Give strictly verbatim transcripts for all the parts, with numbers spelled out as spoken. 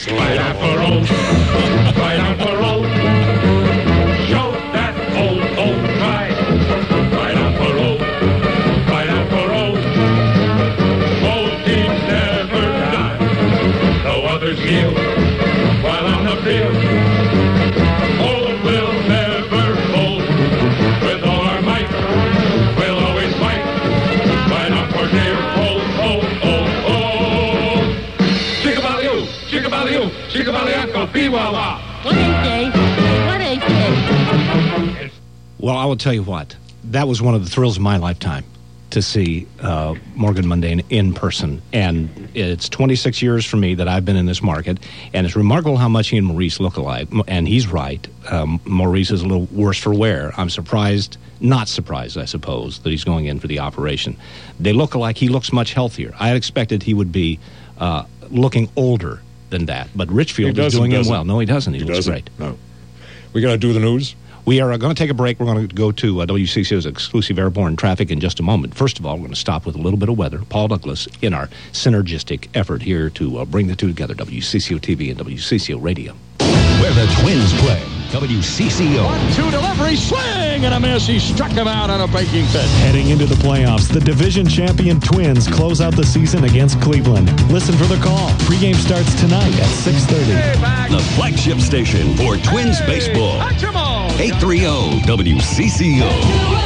Slide out for old, slide out for old. Show that old, old pride. Slide out for old, slide out for old. Old teams never die. Though others yield while on the field. Old will never fold. With all our might, we'll always fight. Slide out for dear old, old, old, old. Chickabally-oo, chickabally-oo, chickabally-uncle, be-wah-wah. What they say? What they say? Well, I will tell you what. That was one of the thrills of my lifetime, to see uh, Morgan Mundane in person. And it's twenty-six years for me that I've been in this market, and it's remarkable how much he and Maurice look alike. And he's right. Um, Maurice is a little worse for wear. I'm surprised, not surprised, I suppose, that he's going in for the operation. They look alike. He looks much healthier. I had expected he would be uh, looking older than that, but Richfield is doing him well. No, he doesn't. He, he looks doesn't. great. No. We got to do the news. We are uh, going to take a break. We're going to go to uh, W C C O's exclusive airborne traffic in just a moment. First of all, we're going to stop with a little bit of weather. Paul Douglas in our synergistic effort here to uh, bring the two together, W C C O T V and W C C O Radio. Where the Twins play, W C C O. One, two, delivery, swing, and a miss. He struck him out on a breaking pitch. Heading into the playoffs, the division champion Twins close out the season against Cleveland. Listen for the call. Pregame starts tonight at six thirty. The flagship station for Twins baseball. eight thirty W C C O.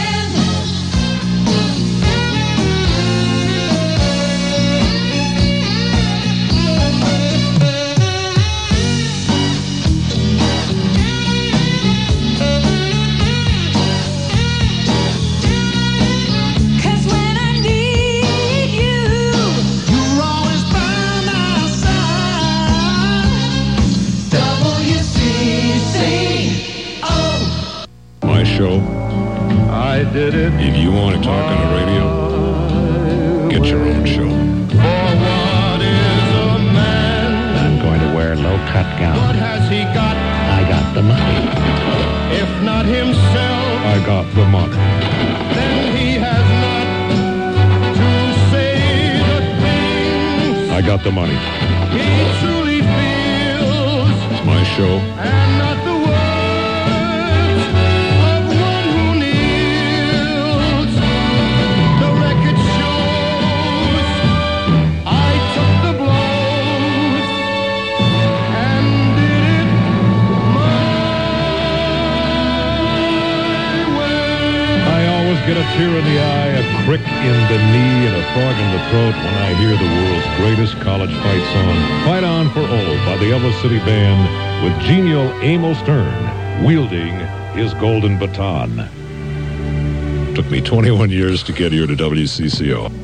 I did it. If you want to talk on the radio, get your own show. For what is a man? I'm going to wear a low-cut gown. What has he got? I got the money. If not himself, I got the money. then he has not to say the things I got the money. he truly feels, It's my show. and not the words of one who kneels. The record shows I took the blows and did it my way. I always get a tear in the eye, a crick in the knee, and a frog in the throat when I hear the world's greatest college fight song, Fight On for Old, by the Ellis City Band, with genial Amos Stern wielding his golden baton. Took me twenty-one years to get here to W C C O.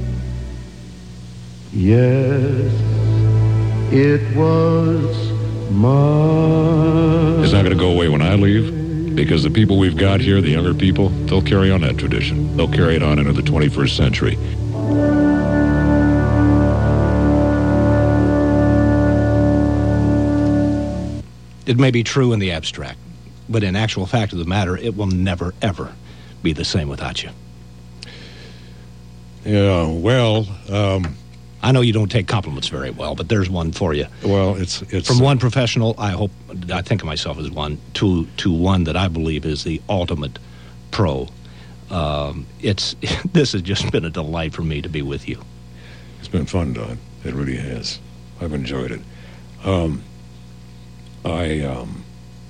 Yes, it was my... It's not going to go away when I leave, because the people we've got here, the younger people, they'll carry on that tradition. They'll carry it on into the twenty-first century. It may be true in the abstract, but in actual fact of the matter, it will never, ever be the same without you. Yeah, well, um, I know you don't take compliments very well, but there's one for you. well, it's it's From one professional, I hope, I think of myself as one, to to one that I believe is the ultimate pro. Um, it's this has just been a delight for me to be with you. It's been fun, Don. It really has. I've enjoyed it. Um, I um,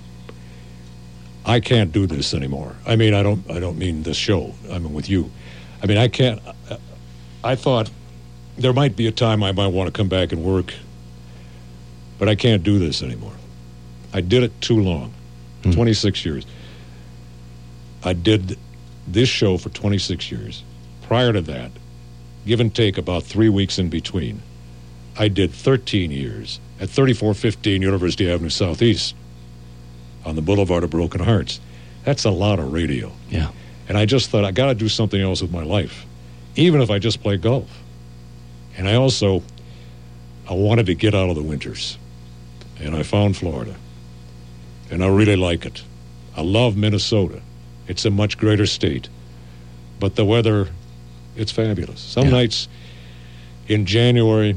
I can't do this anymore. I mean, I don't. I don't mean this show. I mean with you. I mean, I can't. I, I thought there might be a time I might want to come back and work, but I can't do this anymore. I did it too long. Mm. twenty-six years. I did this show for twenty-six years. Prior to that, give and take about three weeks in between, I did thirteen years at thirty-four fifteen University Avenue Southeast on the Boulevard of Broken Hearts. That's a lot of radio. Yeah. And I just thought, I got to do something else with my life, even if I just play golf. And I also, I wanted to get out of the winters. And I found Florida. And I really like it. I love Minnesota. It's a much greater state. But the weather, it's fabulous. Some Yeah. nights in January,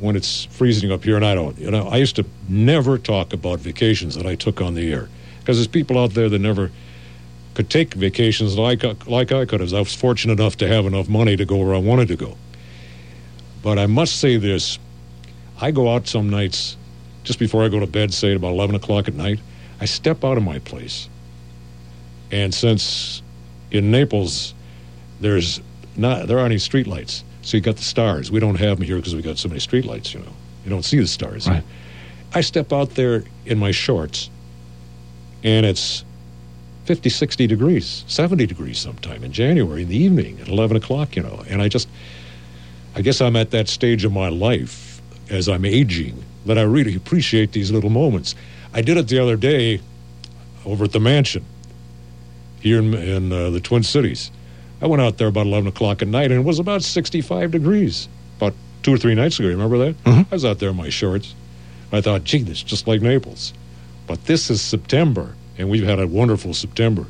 when it's freezing up here, and I don't. You know, I used to never talk about vacations that I took on the air because there's people out there that never could take vacations like like I could. As I was fortunate enough to have enough money to go where I wanted to go. But I must say this: I go out some nights just before I go to bed, say at about eleven o'clock at night. I step out of my place, and since in Naples there's not there aren't any street lights, so you got the stars. We don't have them here because we got so many street lights. You know, you don't see the stars. Right. I step out there in my shorts, and it's fifty, sixty degrees, seventy degrees sometime in January in the evening at eleven o'clock, you know. And I just, I guess I'm at that stage of my life as I'm aging that I really appreciate these little moments. I did it the other day over at the mansion here in, in uh, the Twin Cities. I went out there about eleven o'clock at night, and it was about sixty-five degrees. About two or three nights ago, remember that? Mm-hmm. I was out there in my shorts. I thought, gee, this is just like Naples. But this is September, and we've had a wonderful September.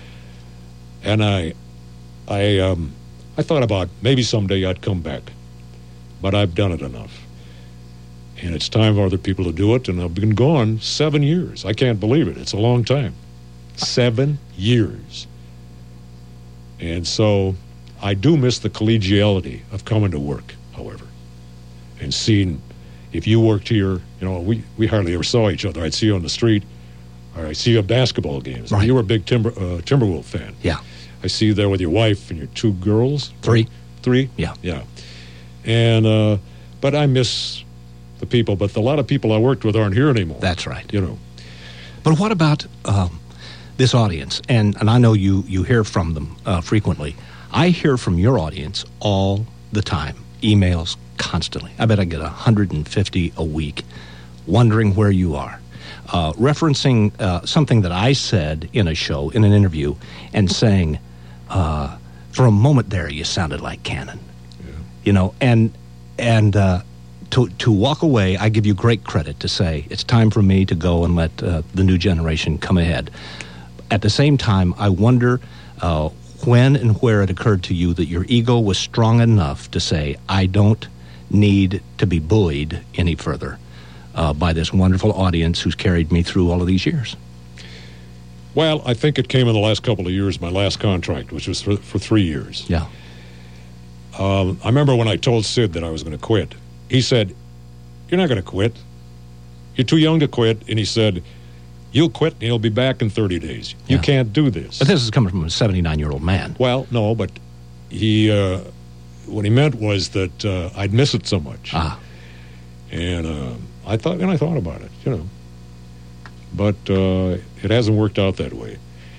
And I, I, um, I thought about maybe someday I'd come back, but I've done it enough. And it's time for other people to do it, and I've been gone seven years. I can't believe it. It's a long time. Seven years. And so I do miss the collegiality of coming to work, however, and seeing if you worked here, you know, we, we hardly ever saw each other. I'd see you on the street, or I'd see you at basketball games. Right. You were a big Timber, uh, Timberwolves fan. Yeah. I see you there with your wife and your two girls. Three. Three? Yeah. Yeah. And, uh, but I miss the people, but a lot of people I worked with aren't here anymore. That's right. You know. But what about um, this audience? And and I know you, you hear from them uh, frequently. I hear from your audience all the time, emails constantly. I bet I get one hundred fifty a week, wondering where you are, uh, referencing uh, something that I said in a show, in an interview, and saying, uh, for a moment there, you sounded like Cannon. Yeah. You know, and and uh, to to walk away, I give you great credit to say it's time for me to go and let uh, the new generation come ahead. At the same time, I wonder uh, when and where it occurred to you that your ego was strong enough to say, I don't need to be buoyed any further uh, by this wonderful audience who's carried me through all of these years. Well, I think it came in the last couple of years, my last contract, which was for, for three years. Yeah. Um, I remember when I told Sid that I was going to quit. He said, you're not going to quit. You're too young to quit. And he said, you'll quit and you'll be back in thirty days. You Yeah. can't do this. But this is coming from a seventy-nine-year-old man. Well, no, but he, uh, what he meant was that uh, I'd miss it so much. Ah. And uh, I thought, and I thought about it, you know. But uh, it hasn't worked out that way.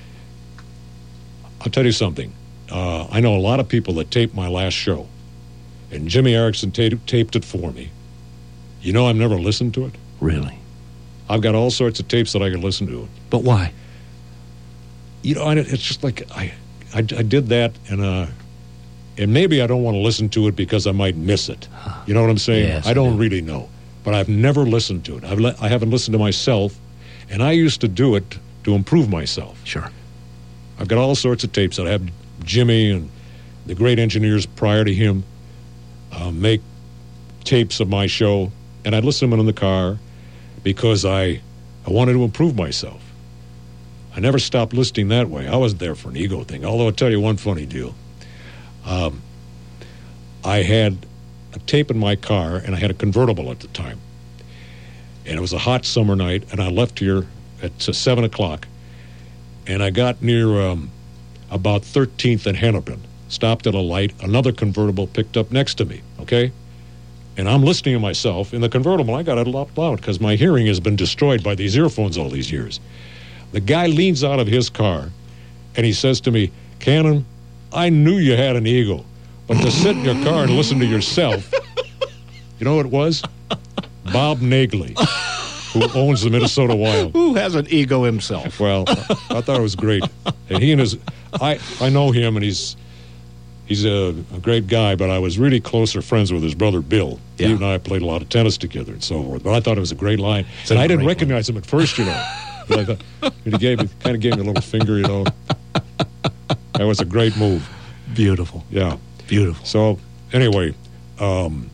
I'll tell you something. Uh, I know a lot of people that taped my last show, and Jimmy Erickson ta- taped it for me. You know, I've never listened to it. Really? I've got all sorts of tapes that I can listen to. But why? You know, and it, it's just like I, I, I did that, and uh, and maybe I don't want to listen to it because I might miss it. You know what I'm saying? Yes, I don't I do. really know, but I've never listened to it. I've le- I haven't listened to myself, and I used to do it to improve myself. Sure. I've got all sorts of tapes that I have Jimmy and the great engineers prior to him uh, make tapes of my show, and I'd listen to them in the car because I, I wanted to improve myself. I never stopped listening that way. I wasn't there for an ego thing, although I'll tell you one funny deal. Um, I had a tape in my car, and I had a convertible at the time. And it was a hot summer night, and I left here at uh, seven o'clock, and I got near um, about thirteenth and Hennepin, stopped at a light, another convertible picked up next to me, okay? And I'm listening to myself in the convertible. I got it loud because my hearing has been destroyed by these earphones all these years. The guy leans out of his car, and he says to me, Cannon, I knew you had an ego, but to sit in your car and listen to yourself, you know what it was? Bob Nagley, who owns the Minnesota Wild. Who has an ego himself? Well, I thought it was great. And he and his, I, I know him, and he's he's a, a great guy, but I was really closer friends with his brother Bill. Yeah. He and I played a lot of tennis together and so forth. But I thought it was a great line. It's and a I didn't great recognize him at first, you know. But I thought, and he gave me, kind of gave me a little finger, you know. That was a great move. Beautiful. Yeah. Beautiful. So, anyway, um,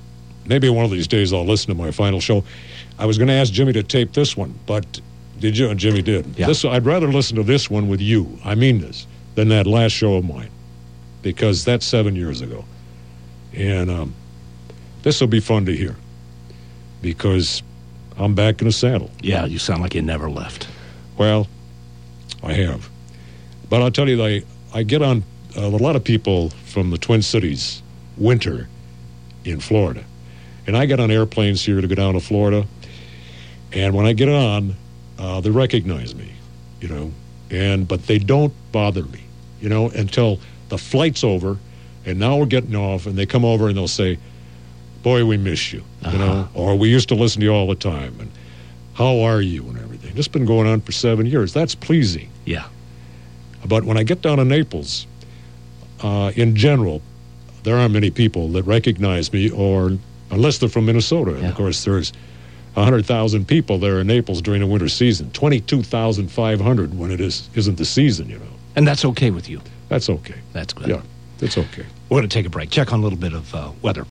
maybe one of these days I'll listen to my final show. I was going to ask Jimmy to tape this one, but did you? And Jimmy did. Yeah. This, I'd rather listen to this one with you. I mean this, than that last show of mine, because that's seven years ago. And um, this will be fun to hear, because I'm back in the saddle. Yeah, you sound like you never left. Well, I have. But I'll tell you, I, I get on uh, a lot of people from the Twin Cities winter in Florida. And I get on airplanes here to go down to Florida. And when I get on, uh, they recognize me, you know. And but they don't bother me, you know, until the flight's over. And now we're getting off, and they come over and they'll say, boy, we miss you, you know. Uh-huh. Or we used to listen to you all the time. And how are you and everything. This has been going on for seven years. That's pleasing. Yeah. But when I get down to Naples, uh, in general, there aren't many people that recognize me, or unless they're from Minnesota. And Yeah. of course, there's one hundred thousand people there in Naples during the winter season, twenty-two thousand five hundred when it is, isn't the season, you know. And that's okay with you. That's okay. That's good. Yeah, it's okay. We're going to take a break. Check on a little bit of uh, weather.